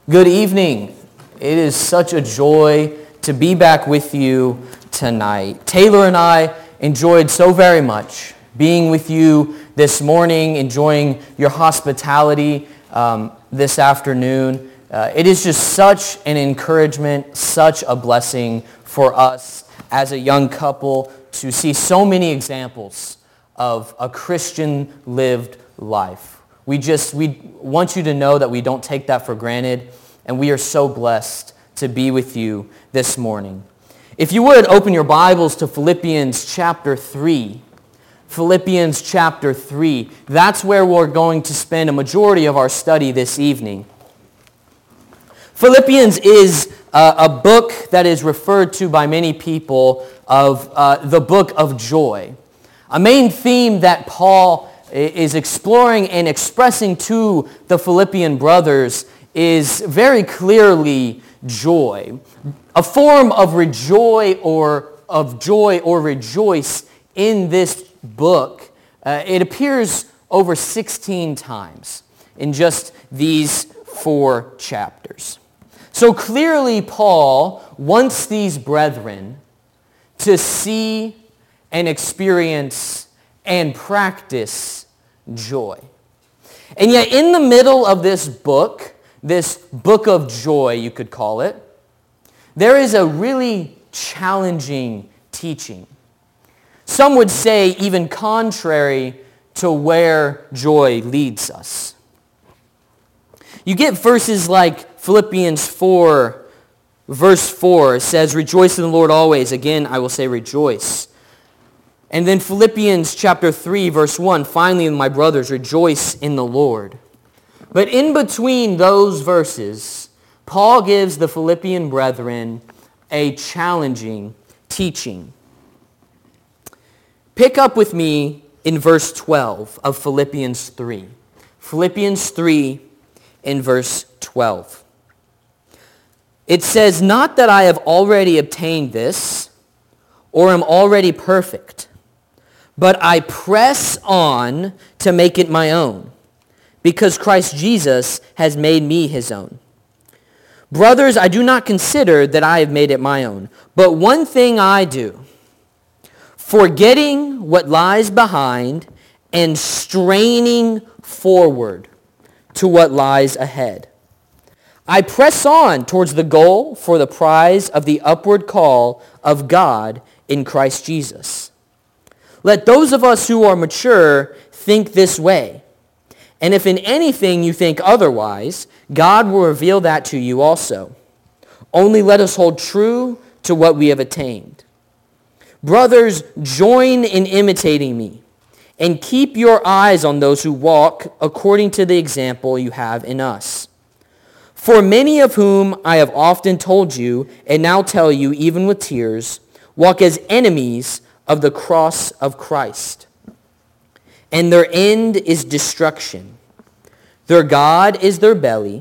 Good evening. It is such a joy to be back with you tonight. Taylor and I enjoyed so very much being with you this morning, enjoying your hospitality this afternoon. It is just such an encouragement, such a blessing for us as a young couple to see so many examples of a Christian lived life. We want you to know that we don't take that for granted, and we are so blessed to be with you this morning. If you would, open your Bibles to Philippians chapter 3. Philippians chapter 3. That's where we're going to spend a majority of our study this evening. Philippians is a book that is referred to by many people of the book of joy. A main theme that Paul is exploring and expressing to the Philippian brothers is very clearly joy. A form of joy or rejoice in this book. It appears over 16 times in just these 4 chapters. So clearly Paul wants these brethren to see and experience and practice joy. And yet in the middle of this book of joy, you could call it, there is a really challenging teaching. Some would say even contrary to where joy leads us. You get verses like Philippians 4, verse 4 says, "Rejoice in the Lord always." Again, I will say rejoice. And then Philippians chapter 3, verse 1, "Finally, my brothers, rejoice in the Lord." But in between those verses, Paul gives the Philippian brethren a challenging teaching. Pick up with me in verse 12 of Philippians 3. Philippians 3 in verse 12. It says, "Not that I have already obtained this, or am already perfect, but I press on to make it my own, because Christ Jesus has made me his own. Brothers, I do not consider that I have made it my own, but one thing I do, forgetting what lies behind and straining forward to what lies ahead. I press on towards the goal for the prize of the upward call of God in Christ Jesus. Let those of us who are mature think this way. And if in anything you think otherwise, God will reveal that to you also. Only let us hold true to what we have attained. Brothers, join in imitating me, and keep your eyes on those who walk according to the example you have in us. For many of whom I have often told you, and now tell you even with tears, walk as enemies of the cross of Christ. And their end is destruction. Their God is their belly,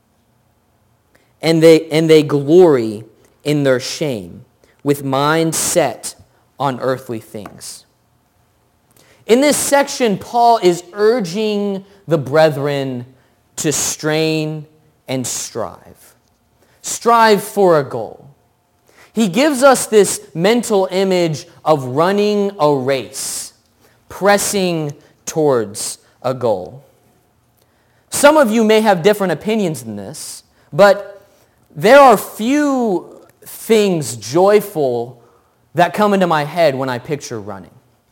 and they glory in their shame, with minds set on earthly things." In this section, Paul is urging the brethren to strain and strive. Strive for a goal. He gives us this mental image of running a race, pressing towards a goal. Some of you may have different opinions than this, but there are few things joyful that come into my head when I picture running.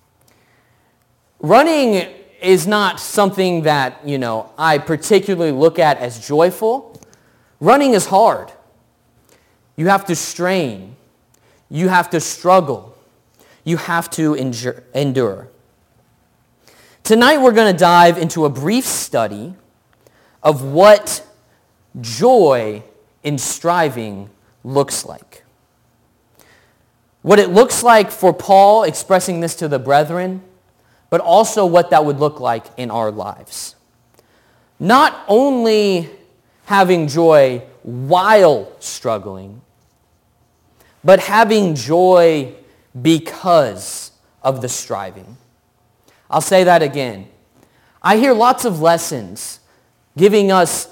Running is not something that, I particularly look at as joyful. Running is hard. You have to strain. You have to struggle. You have to endure. Tonight we're going to dive into a brief study of what joy in striving looks like. What it looks like for Paul expressing this to the brethren, but also what that would look like in our lives. Not only having joy while struggling, but having joy because of the striving. I'll say that again. I hear lots of lessons giving us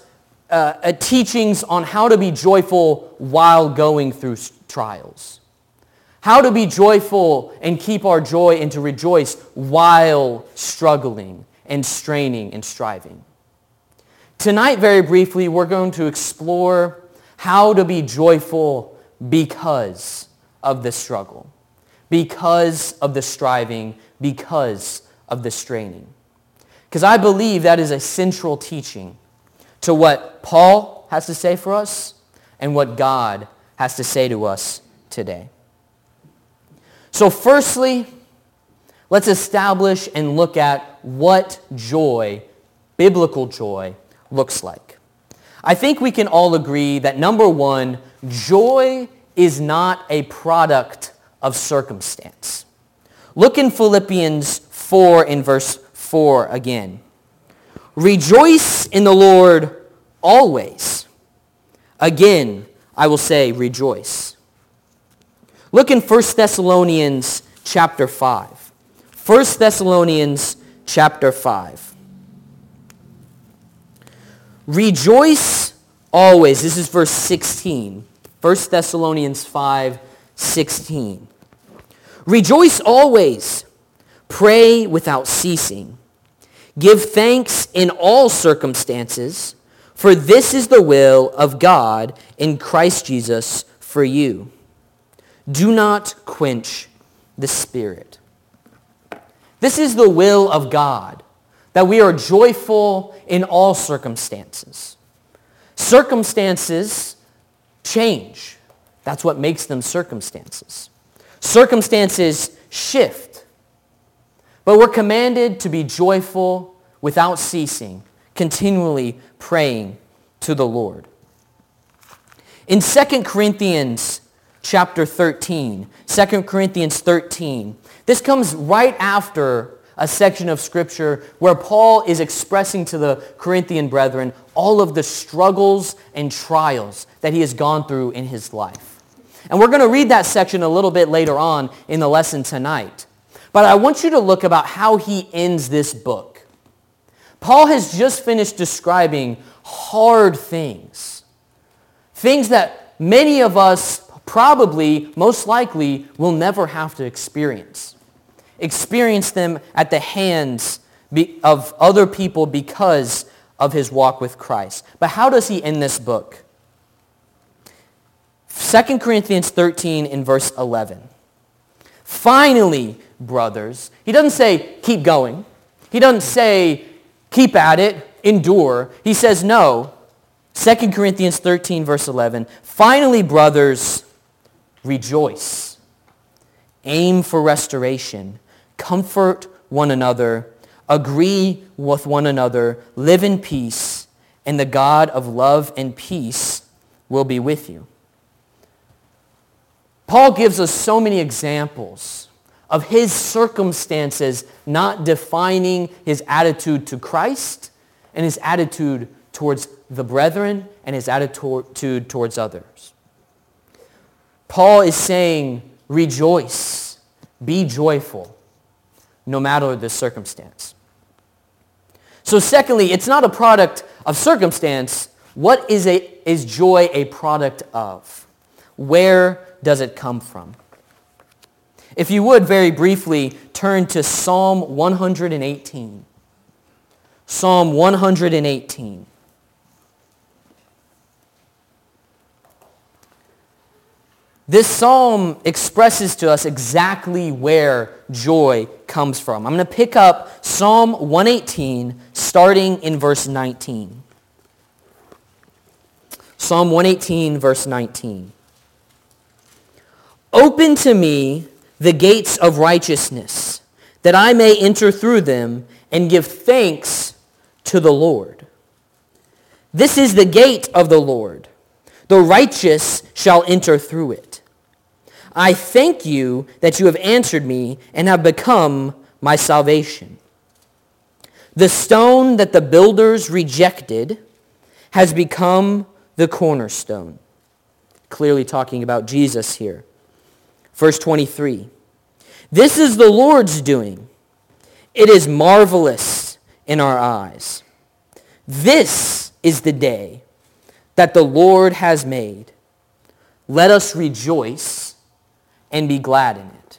teachings on how to be joyful while going through trials. How to be joyful and keep our joy and to rejoice while struggling and straining and striving. Tonight, very briefly, we're going to explore how to be joyful because of the struggle, because of the striving, because of the straining. Because I believe that is a central teaching to what Paul has to say for us and what God has to say to us today. So firstly, let's establish and look at what joy, biblical joy, looks like. I think we can all agree that number one, joy is not a product of circumstance. Look in Philippians 4 in verse 4 again. Rejoice in the Lord always. Again, I will say rejoice. Look in 1 Thessalonians chapter 5. 1 Thessalonians chapter 5. Rejoice always. This is verse 16. 1 Thessalonians 5:16. Rejoice always. Pray without ceasing. Give thanks in all circumstances, for this is the will of God in Christ Jesus for you. Do not quench the Spirit. This is the will of God, that we are joyful in all circumstances. Circumstances change. That's what makes them circumstances. Circumstances shift. But we're commanded to be joyful without ceasing, continually praying to the Lord. In 2 Corinthians chapter 13, 2 Corinthians 13, this comes right after a section of Scripture where Paul is expressing to the Corinthian brethren all of the struggles and trials that he has gone through in his life. And we're going to read that section a little bit later on in the lesson tonight. But I want you to look about how he ends this book. Paul has just finished describing hard things. Things that many of us probably, most likely, will never have to experience. Experience them at the hands of other people because of his walk with Christ. But how does he end this book? 2 Corinthians 13 in verse 11. Finally, brothers, he doesn't say keep going. He doesn't say keep at it, endure. He says no. 2 Corinthians 13 verse 11. Finally, brothers, rejoice. Aim for restoration. Comfort one another. Agree with one another. Live in peace. And the God of love and peace will be with you. Paul gives us so many examples of his circumstances not defining his attitude to Christ and his attitude towards the brethren and his attitude towards others. Paul is saying, rejoice, be joyful, no matter the circumstance. So secondly, it's not a product of circumstance. What is joy a product of? Where does it come from? If you would, very briefly, turn to Psalm 118. Psalm 118. This psalm expresses to us exactly where joy comes from. I'm going to pick up Psalm 118, starting in verse 19. Psalm 118, verse 19. Open to me the gates of righteousness, that I may enter through them and give thanks to the Lord. This is the gate of the Lord. The righteous shall enter through it. I thank you that you have answered me and have become my salvation. The stone that the builders rejected has become the cornerstone. Clearly talking about Jesus here. Verse 23. This is the Lord's doing. It is marvelous in our eyes. This is the day that the Lord has made. Let us rejoice and be glad in it.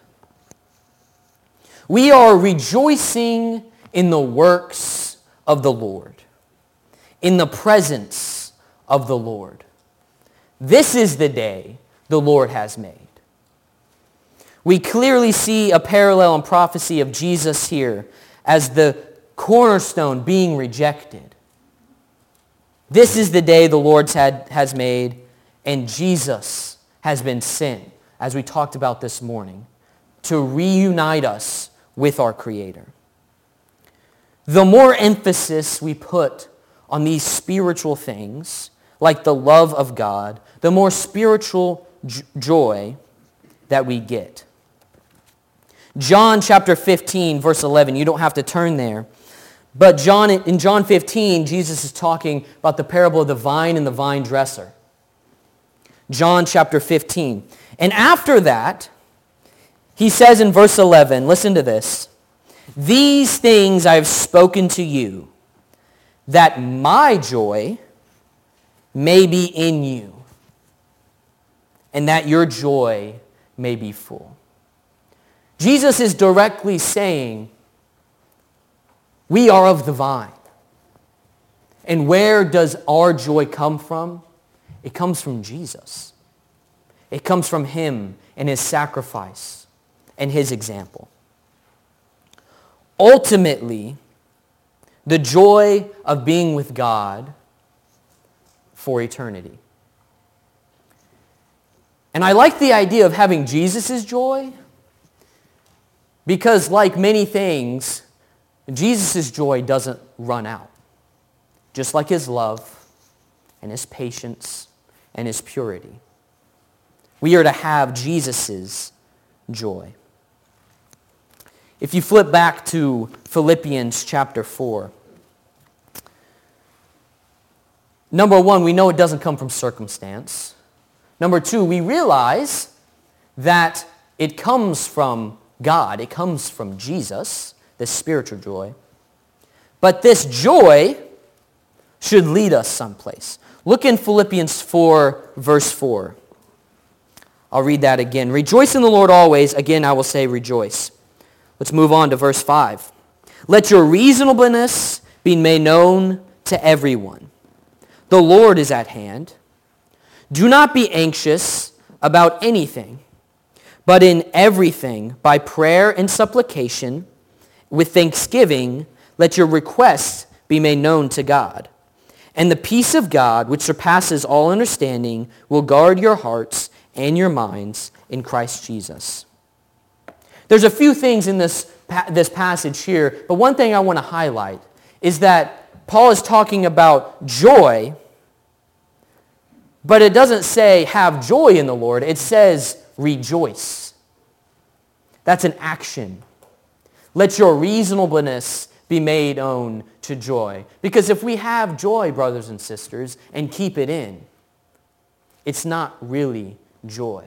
We are rejoicing in the works of the Lord, in the presence of the Lord. This is the day the Lord has made. We clearly see a parallel in prophecy of Jesus here as the cornerstone being rejected. This is the day the Lord has made, and Jesus has been sent, as we talked about this morning, to reunite us with our Creator. The more emphasis we put on these spiritual things, like the love of God, the more spiritual joy that we get. John chapter 15, verse 11, you don't have to turn there. But in John 15, Jesus is talking about the parable of the vine and the vine dresser. John chapter 15. And after that, he says in verse 11, listen to this, "These things I have spoken to you, that my joy may be in you, and that your joy may be full." Jesus is directly saying, we are of the vine. And where does our joy come from? It comes from Jesus. It comes from him and his sacrifice and his example. Ultimately, the joy of being with God for eternity. And I like the idea of having Jesus' joy because, like many things, Jesus' joy doesn't run out. Just like his love and his patience and his purity. We are to have Jesus' joy. If you flip back to Philippians chapter 4, number one, we know it doesn't come from circumstance. Number two, we realize that it comes from God. It comes from Jesus, this spiritual joy. But this joy should lead us someplace. Look in Philippians 4, verse 4. I'll read that again. "Rejoice in the Lord always." Again, I will say rejoice. Let's move on to verse 5. "Let your reasonableness be made known to everyone. The Lord is at hand. Do not be anxious about anything, but in everything, by prayer and supplication, with thanksgiving, let your requests be made known to God. And the peace of God, which surpasses all understanding, will guard your hearts and your minds in Christ Jesus." There's a few things in this passage here, but one thing I want to highlight is that Paul is talking about joy, but it doesn't say have joy in the Lord. It says rejoice. That's an action. Let your reasonableness be made known to joy. Because if we have joy, brothers and sisters, and keep it in, it's not really joy.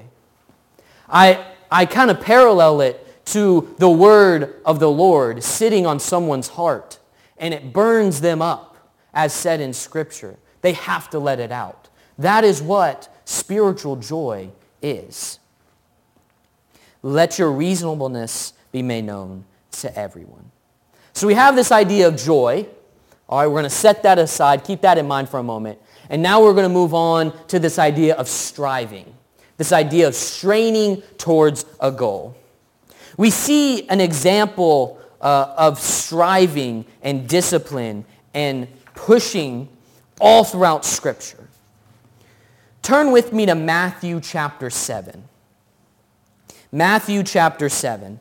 I kind of parallel it to the word of the Lord sitting on someone's heart, and it burns them up, as said in Scripture. They have to let it out. That is what spiritual joy is. Let your reasonableness be made known to everyone. So we have this idea of joy. All right, we're going to set that aside, keep that in mind for a moment. And now we're going to move on to this idea of striving, this idea of straining towards a goal. We see an example of striving and discipline and pushing all throughout Scripture. Turn with me to Matthew chapter 7. Matthew chapter 7.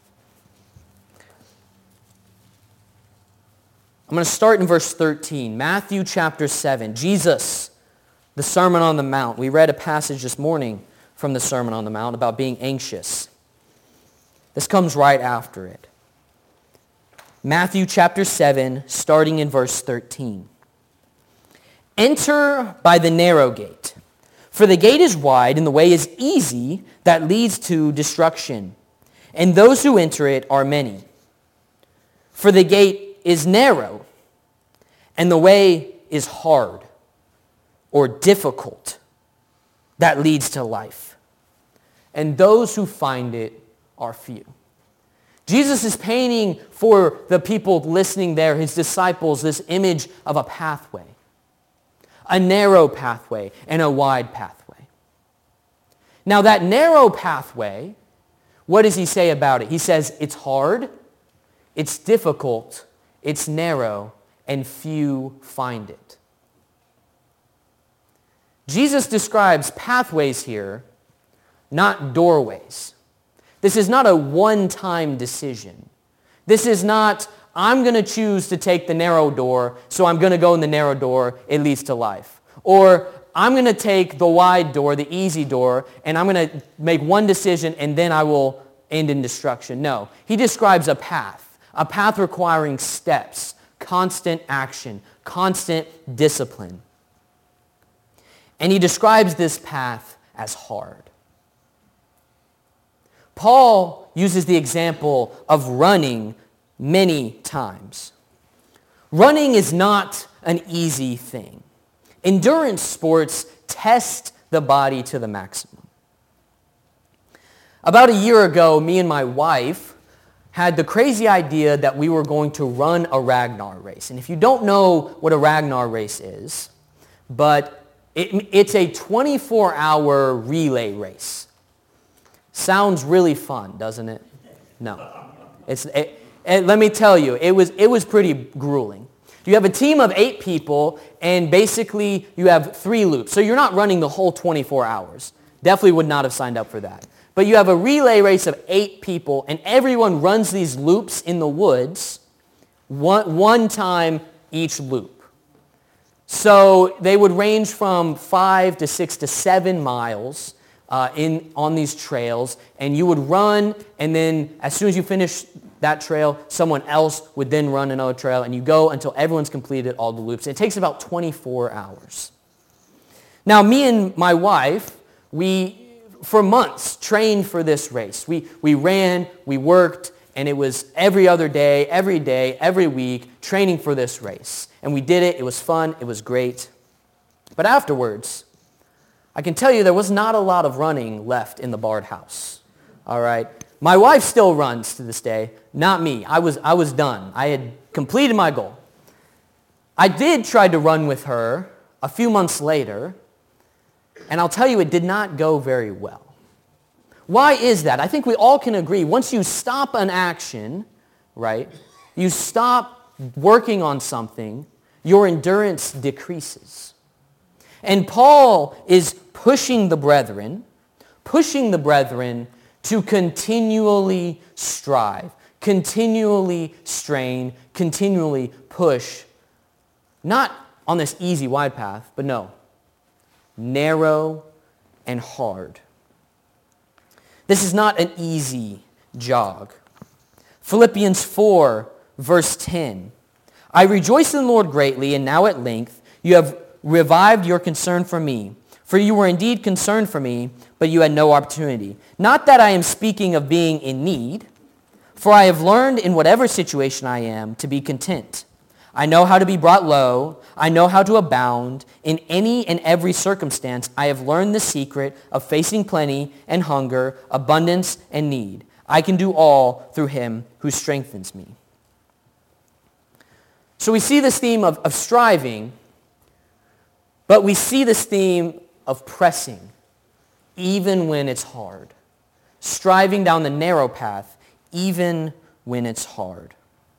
I'm going to start in verse 13. Matthew chapter 7. Jesus, the Sermon on the Mount. We read a passage this morning from the Sermon on the Mount about being anxious. This comes right after it. Matthew chapter 7, starting in verse 13. Enter by the narrow gate, for the gate is wide and the way is easy that leads to destruction, and those who enter it are many. For the gate is narrow, and the way is hard or difficult that leads to life. And those who find it are few. Jesus is painting for the people listening there, his disciples, this image of a pathway. A narrow pathway and a wide pathway. Now that narrow pathway, what does he say about it? He says it's hard, it's difficult, it's narrow, and few find it. Jesus describes pathways here, not doorways. This is not a one-time decision. This is not, I'm going to choose to take the narrow door, so I'm going to go in the narrow door, it leads to life. Or I'm going to take the wide door, the easy door, and I'm going to make one decision and then I will end in destruction. No, he describes a path requiring steps, constant action, constant discipline. And he describes this path as hard. Paul uses the example of running many times. Running is not an easy thing. Endurance sports test the body to the maximum. About a year ago, me and my wife had the crazy idea that we were going to run a Ragnar race. And if you don't know what a Ragnar race is, but it's a 24-hour relay race. Sounds really fun, doesn't it? No. Let me tell you, it was pretty grueling. You have a team of 8 people, and basically you have 3 loops. So you're not running the whole 24 hours. Definitely would not have signed up for that. But you have a relay race of 8 people, and everyone runs these loops in the woods one time each loop. So they would range from 5 to 6 to 7 miles on these trails, and you would run, and then as soon as you finish that trail, someone else would then run another trail, and you go until everyone's completed all the loops. It takes about 24 hours. Now, me and my wife, we, for months, trained for this race. We ran, we worked, and it was every other day, every week, training for this race. And we did it. It was fun. It was great. But afterwards, I can tell you there was not a lot of running left in the Bard house. All right? My wife still runs to this day, not me. I was done. I had completed my goal. I did try to run with her a few months later, and I'll tell you it did not go very well. Why is that? I think we all can agree. Once you stop an action, right, you stop working on something, your endurance decreases. And Paul is pushing the brethren to continually strive, continually strain, continually push, not on this easy, wide path, but no, narrow and hard. This is not an easy jog. Philippians 4, verse 10. I rejoice in the Lord greatly, and now at length you have revived your concern for me. For you were indeed concerned for me, but you had no opportunity. Not that I am speaking of being in need, for I have learned in whatever situation I am to be content. I know how to be brought low. I know how to abound. In any and every circumstance, I have learned the secret of facing plenty and hunger, abundance and need. I can do all through him who strengthens me. So we see this theme of striving, but we see this theme of pressing, even when it's hard. Striving down the narrow path, even when it's hard.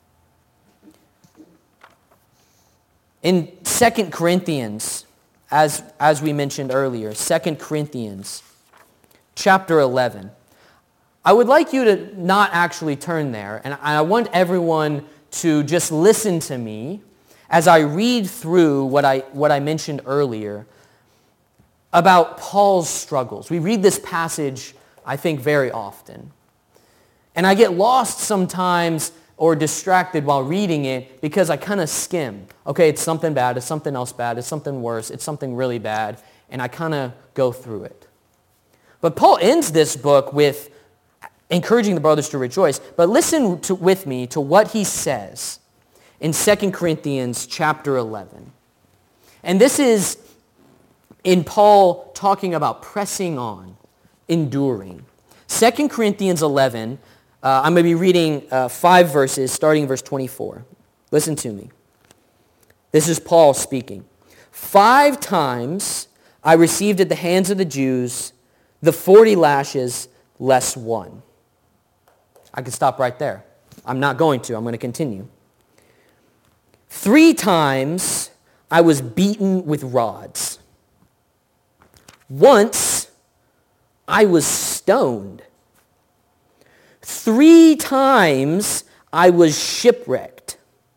In 2 Corinthians, as we mentioned earlier, 2 Corinthians chapter 11, I would like you to not actually turn there, and I want everyone to just listen to me as I read through what I mentioned earlier about Paul's struggles. We read this passage, I think, very often. And I get lost sometimes or distracted while reading it because I kind of skim. Okay, it's something bad, it's something else bad, it's something worse, it's something really bad, and I kind of go through it. But Paul ends this book with encouraging the brothers to rejoice. But listen with me to what he says in 2 Corinthians chapter 11. And this is in Paul talking about pressing on, enduring. 2 Corinthians 11, I'm going to be reading 5 verses, starting verse 24. Listen to me. This is Paul speaking. 5 times I received at the hands of the Jews the 40 lashes less one. I could stop right there. I'm not going to. I'm going to continue. 3 times I was beaten with rods. Once I was stoned. 3 times I was shipwrecked.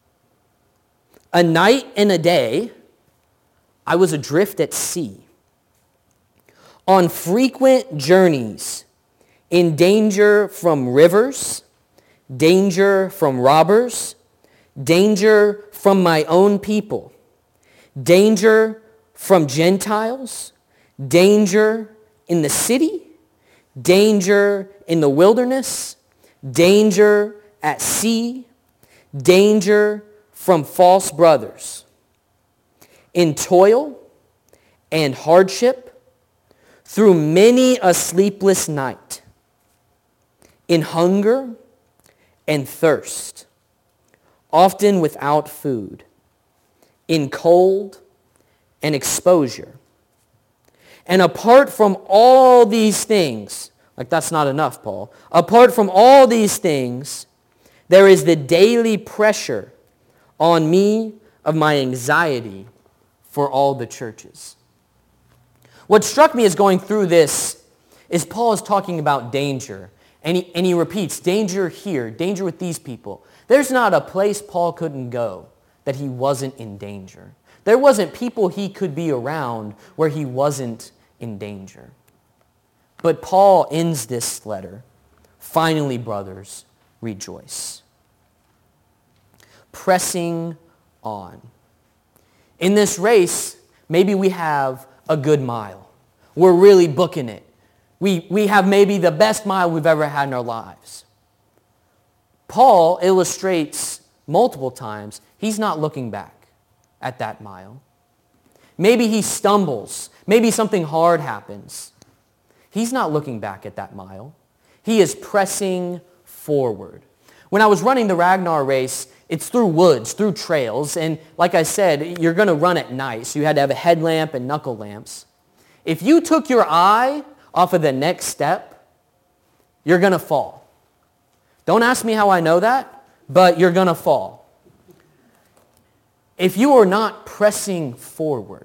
A night and a day I was adrift at sea. On frequent journeys, in danger from rivers, danger from robbers, danger from my own people, danger from Gentiles, danger in the city, danger in the wilderness, danger at sea, danger from false brothers, in toil and hardship, through many a sleepless night, in hunger and thirst, often without food, in cold and exposure. And apart from all these things, like that's not enough, Paul. Apart from all these things, there is the daily pressure on me of my anxiety for all the churches. What struck me as going through this is Paul is talking about danger. And he repeats, danger here, danger with these people. There's not a place Paul couldn't go that he wasn't in danger. There wasn't people he could be around where he wasn't in danger. But Paul ends this letter, finally, brothers, rejoice. Pressing on. In this race, maybe we have a good mile. We're really booking it. We have maybe the best mile we've ever had in our lives. Paul illustrates multiple times he's not looking back at that mile. Maybe he stumbles. Maybe something hard happens. He's not looking back at that mile. He is pressing forward. When I was running the Ragnar race, it's through woods, through trails, and like I said, you're going to run at night, so you had to have a headlamp and knuckle lamps. If you took your eye off of the next step, you're going to fall. Don't ask me how I know that, but you're going to fall. If you are not pressing forward,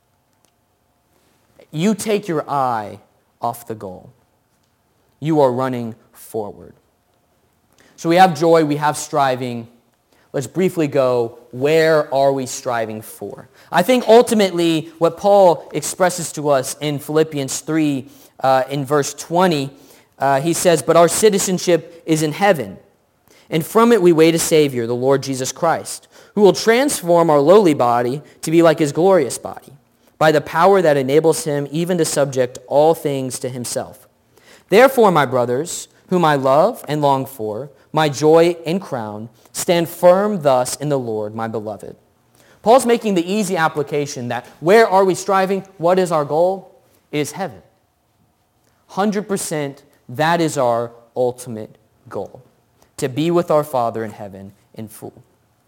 you take your eye off the goal. You are running forward. So we have joy, we have striving. Let's briefly go, where are we striving for? I think ultimately what Paul expresses to us in Philippians 3, in verse 20, he says, but our citizenship is in heaven, and from it we wait a Savior, the Lord Jesus Christ, who will transform our lowly body to be like his glorious body, by the power that enables him even to subject all things to himself. Therefore, my brothers, whom I love and long for, my joy and crown, stand firm thus in the Lord, my beloved. Paul's making the easy application that where are we striving? What is our goal? It is heaven. 100%, that is our ultimate goal, to be with our Father in heaven in full.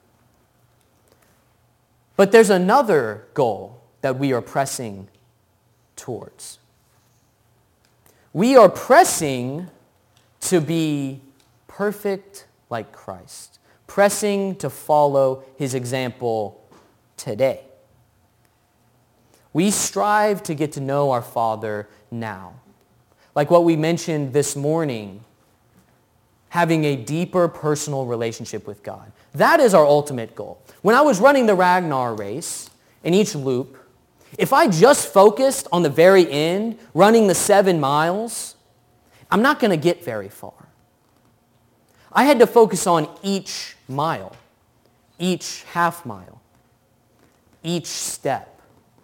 But there's another goal that we are pressing towards. We are pressing to be perfect like Christ, pressing to follow his example today. We strive to get to know our Father now. Like what we mentioned this morning, having a deeper personal relationship with God. That is our ultimate goal. When I was running the Ragnar race, in each loop, if I just focused on the very end, running the 7 miles, I'm not going to get very far. I had to focus on each mile, each half mile, each step.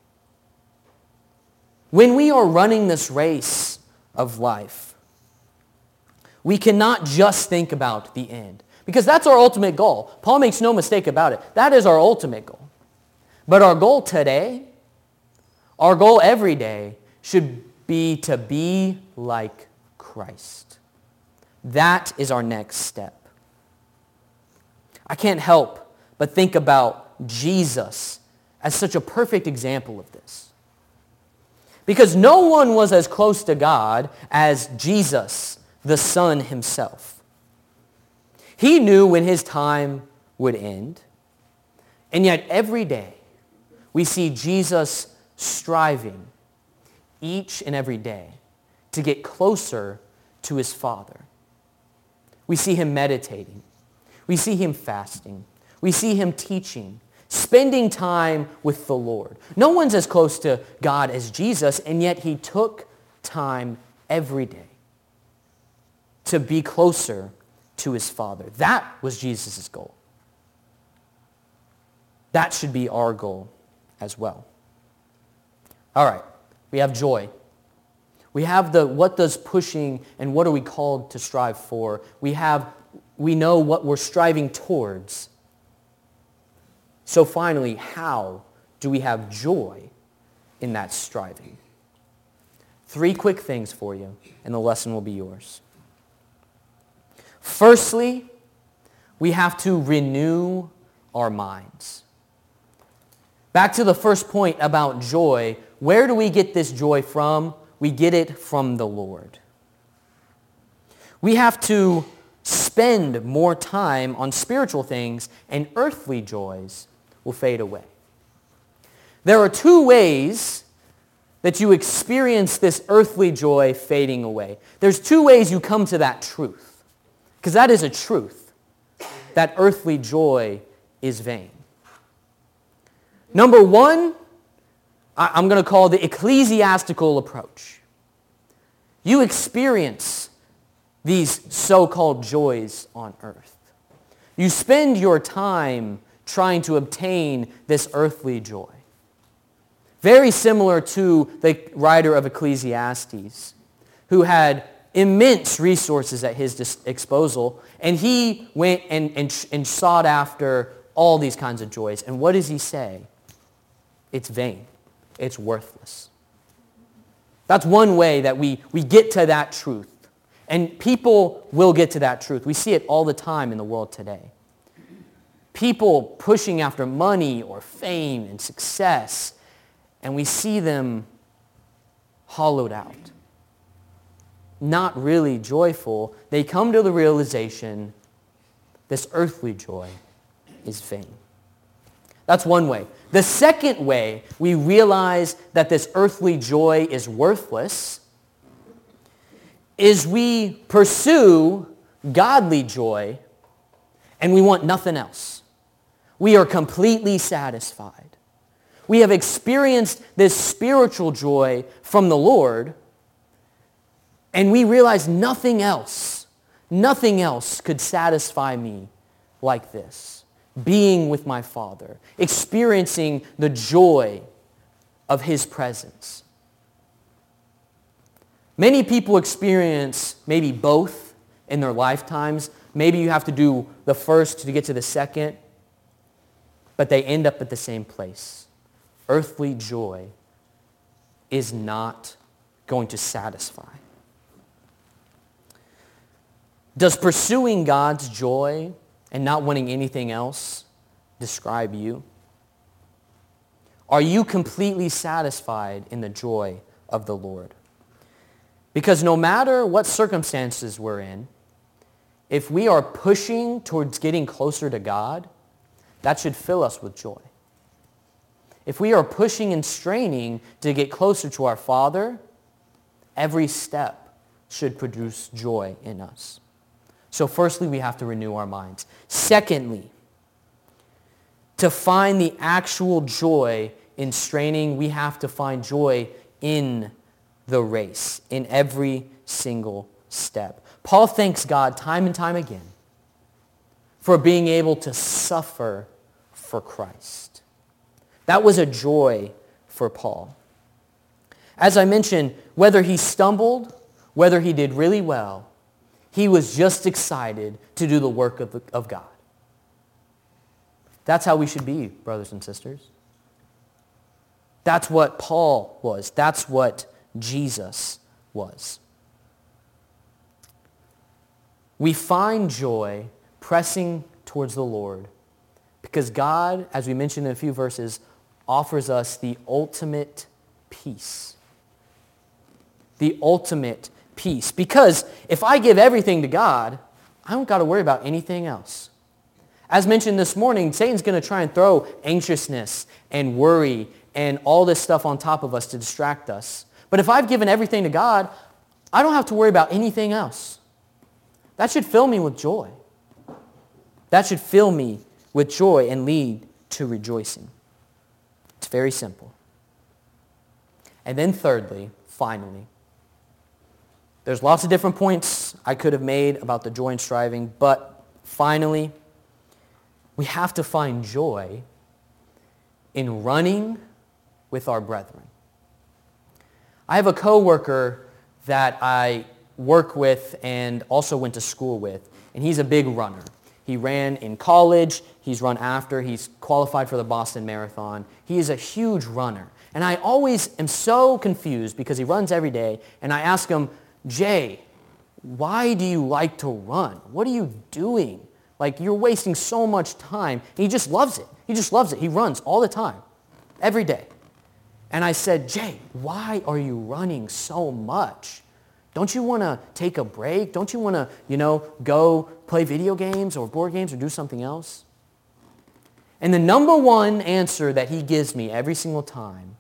When we are running this race of life, we cannot just think about the end, because that's our ultimate goal. Paul makes no mistake about it. That is our ultimate goal. But our goal today, Our goal every day should be to be like Christ. That is our next step. I can't help but think about Jesus as such a perfect example of this. Because no one was as close to God as Jesus, the Son himself. He knew when his time would end. And yet every day we see Jesus striving each and every day to get closer to his Father. We see him meditating. We see him fasting. We see him teaching, spending time with the Lord. No one's as close to God as Jesus, and yet he took time every day to be closer to his Father. That was Jesus' goal. That should be our goal as well. All right, we have joy. We have the what does pushing and what are we called to strive for. We know what we're striving towards. So finally, how do we have joy in that striving? 3 quick things for you, and the lesson will be yours. Firstly, we have to renew our minds. Back to the first point about joy, where do we get this joy from? We get it from the Lord. We have to spend more time on spiritual things, and earthly joys will fade away. There are 2 ways that you experience this earthly joy fading away. There's 2 ways you come to that truth, because that is a truth, that earthly joy is vain. Number 1, I'm going to call the ecclesiastical approach. You experience these so-called joys on earth. You spend your time trying to obtain this earthly joy. Very similar to the writer of Ecclesiastes, who had immense resources at his disposal, and he went and sought after all these kinds of joys. And what does he say? It's vain. It's worthless. That's one way that we get to that truth. And people will get to that truth. We see it all the time in the world today. People pushing after money or fame and success, and we see them hollowed out. Not really joyful. They come to the realization this earthly joy is vain. That's one way. The second way we realize that this earthly joy is worthless is we pursue godly joy and we want nothing else. We are completely satisfied. We have experienced this spiritual joy from the Lord, and we realize nothing else could satisfy me like this. Being with my Father, experiencing the joy of his presence. Many people experience maybe both in their lifetimes. Maybe you have to do the first to get to the second, but they end up at the same place. Earthly joy is not going to satisfy. Does pursuing God's joy and not wanting anything else describe you? Are you completely satisfied in the joy of the Lord? Because no matter what circumstances we're in, if we are pushing towards getting closer to God, that should fill us with joy. If we are pushing and straining to get closer to our Father, every step should produce joy in us. So firstly, we have to renew our minds. Secondly, to find the actual joy in straining, we have to find joy in the race, in every single step. Paul thanks God time and time again for being able to suffer for Christ. That was a joy for Paul. As I mentioned, whether he stumbled, whether he did really well, he was just excited to do the work of God. That's how we should be, brothers and sisters. That's what Paul was. That's what Jesus was. We find joy pressing towards the Lord because God, as we mentioned in a few verses, offers us the ultimate peace. The ultimate peace. Because if I give everything to God, I don't got to worry about anything else. As mentioned this morning, Satan's going to try and throw anxiousness and worry and all this stuff on top of us to distract us. But if I've given everything to God, I don't have to worry about anything else. That should fill me with joy. That should fill me with joy and lead to rejoicing. It's very simple. And then thirdly, finally, there's lots of different points I could have made about the joy and striving, but finally, we have to find joy in running with our brethren. I have a coworker that I work with and also went to school with, and he's a big runner. He ran in college, he's run after, he's qualified for the Boston Marathon. He is a huge runner. And I always am so confused because he runs every day, and I ask him, Jay, why do you like to run? What are you doing? Like, you're wasting so much time. And he just loves it. He just loves it. He runs all the time, every day. And I said, Jay, why are you running so much? Don't you want to take a break? Don't you want to, go play video games or board games or do something else? And the number one answer that he gives me every single time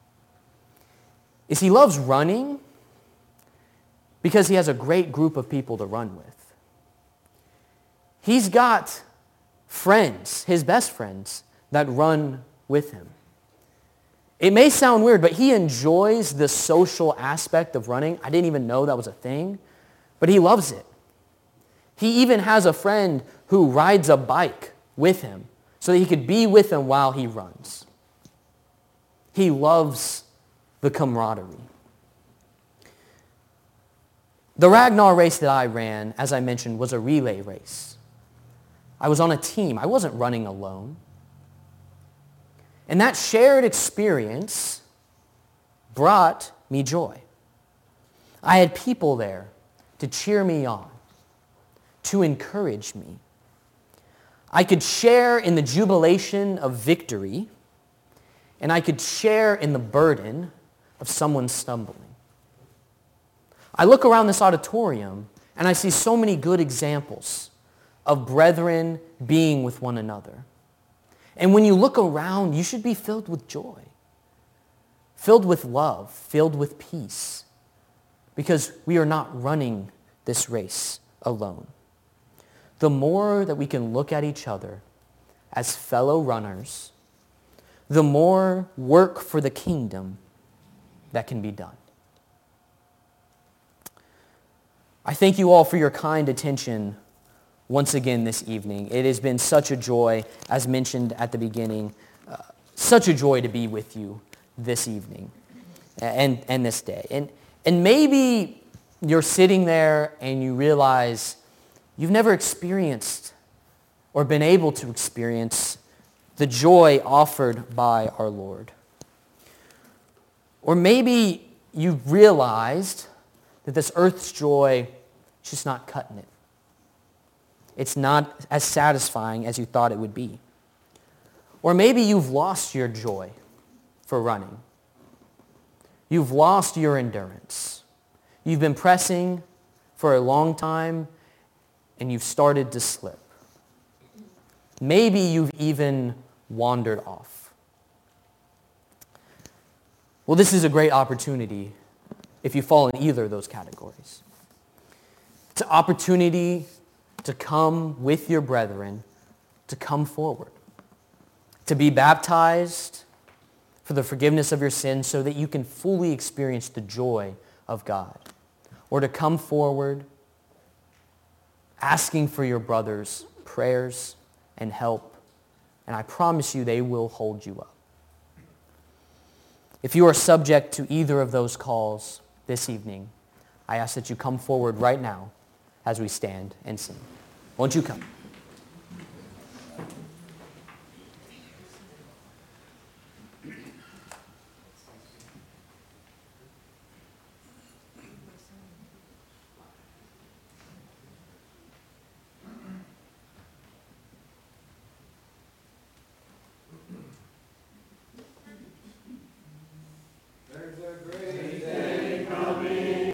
is he loves running because he has a great group of people to run with. He's got friends, his best friends, that run with him. It may sound weird, but he enjoys the social aspect of running. I didn't even know that was a thing, but he loves it. He even has a friend who rides a bike with him so that he could be with him while he runs. He loves the camaraderie. The Ragnar race that I ran, as I mentioned, was a relay race. I was on a team. I wasn't running alone. And that shared experience brought me joy. I had people there to cheer me on, to encourage me. I could share in the jubilation of victory, and I could share in the burden of someone stumbling. I look around this auditorium, and I see so many good examples of brethren being with one another. And when you look around, you should be filled with joy, filled with love, filled with peace, because we are not running this race alone. The more that we can look at each other as fellow runners, the more work for the kingdom that can be done. I thank you all for your kind attention once again this evening. It has been such a joy, as mentioned at the beginning, such a joy to be with you this evening and this day. And maybe you're sitting there and you realize you've never experienced or been able to experience the joy offered by our Lord. Or maybe you've realized that this earth's joy is just not cutting it. It's not as satisfying as you thought it would be. Or maybe you've lost your joy for running. You've lost your endurance. You've been pressing for a long time and you've started to slip. Maybe you've even wandered off. Well, this is a great opportunity if you fall in either of those categories. It's an opportunity to come with your brethren, to come forward, to be baptized for the forgiveness of your sins so that you can fully experience the joy of God, or to come forward asking for your brothers' prayers and help, and I promise you they will hold you up. If you are subject to either of those calls this evening, I ask that you come forward right now as we stand and sing. Won't you come?